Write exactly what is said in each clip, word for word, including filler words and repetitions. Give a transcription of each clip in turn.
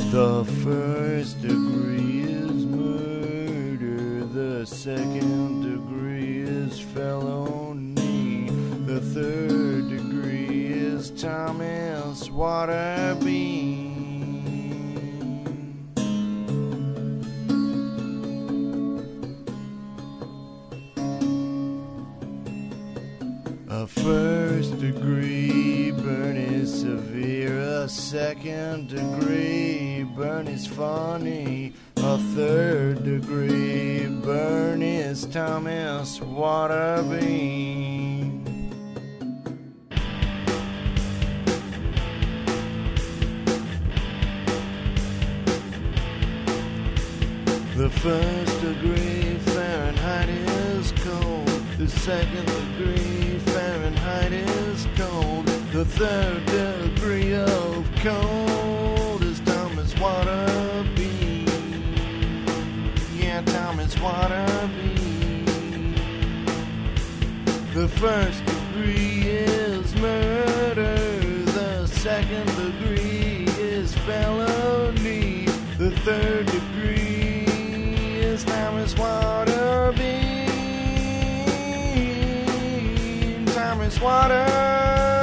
The first degree is murder, the second degree is felony, the third degree is Thomas Waterbean. A first degree burn is severe, a second degree burn is funny, a third degree burn is Thomas Waterbean. The first degree Fahrenheit is cold, the second degree Fahrenheit is cold, the third degree of cold is Thomas Waterbean. Yeah, Thomas Waterbean. The first degree is murder, the second degree is felony, the third degree is Thomas Waterbean. Thomas Waterbean.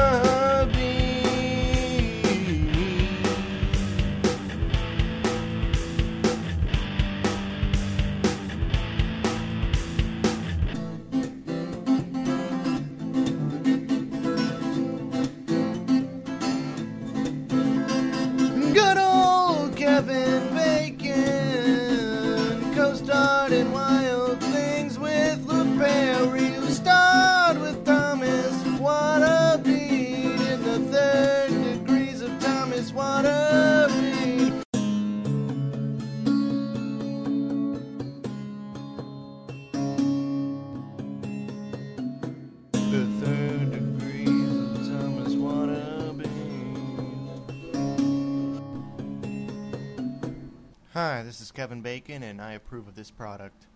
Good old Kevin Bacon co-starred in Wild Things with LaPerry, who starred with Thomas Waterbean in the third degrees of Thomas Waterbean. The third degrees of Thomas Waterbean. Hi, this is Kevin Bacon, and I approve of this product.